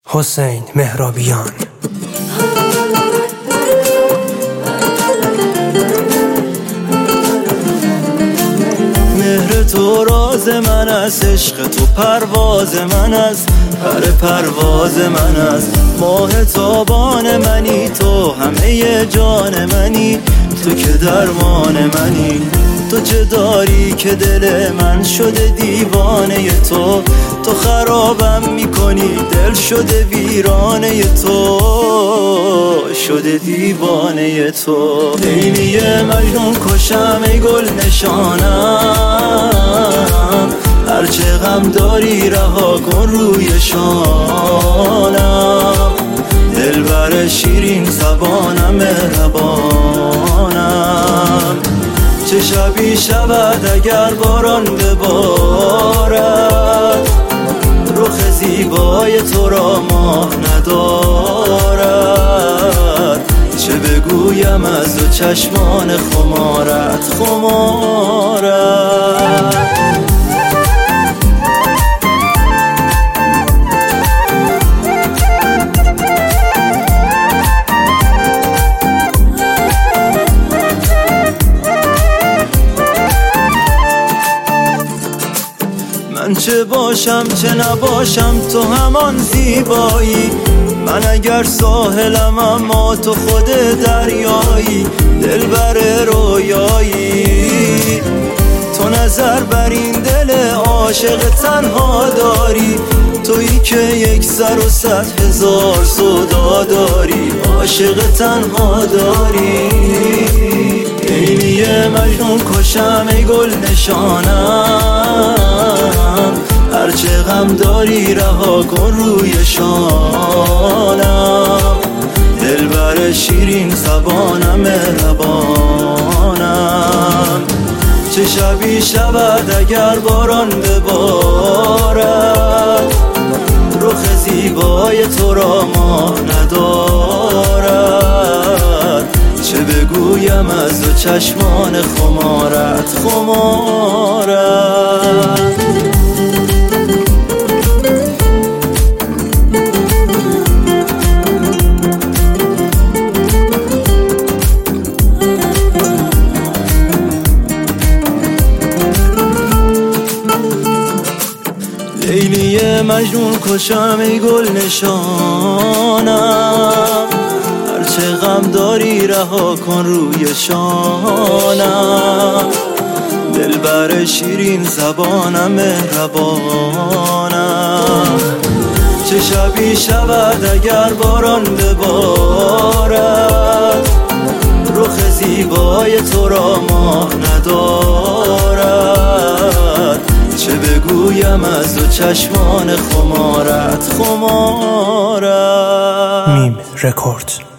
حسین مهرابیان. مهر تو راز من است، عشق تو پرواز من است، پرواز من است. ماه تابان منی، تو همه جان منی، تو که درمان منی. تو چه داری که دل من شده دیوانه تو، تو خرابم میکنی، دل شده ویرانه تو، شده دیوانه تو. عینی مجنون کشم ای گل نشانم، هرچه غم داری رها کن روی شانم. دلبر شیرین زبانم مهربانم، چه شبی شود اگر باران ببارد، رخ زیبای تو را ماه ندارد. چه بگویم از دو چشمان خمارت من چه باشم چه نباشم تو همان زیبایی. من اگر ساحلم اما تو خود دریایی، دلبر رویایی. تو نظر بر این دل عاشق تنها داری، تویی که یک سر و 100,000 سودا داری، عاشق تنها داری. عینی مجنون کشم ای گل نشانم، هرچه غم داری رها کن روی شانم. دلبر شیرین زبانم مهربانم، چه شبی شود اگر باران ببارد، رخ زیبای تو را ماه ندارد. چه بگویم از دو چشمان خمارت لیلی مجنون کشم ای گل نشانم، هرچه غم داری رها کن روی شانم. دلبر شیرین زبانم مهربانم، چه شبی شود اگر باران ببارد، رخ زیبای تو را ماه ندارد. چه بگویم از دو چشمان خمارت میم رکورد.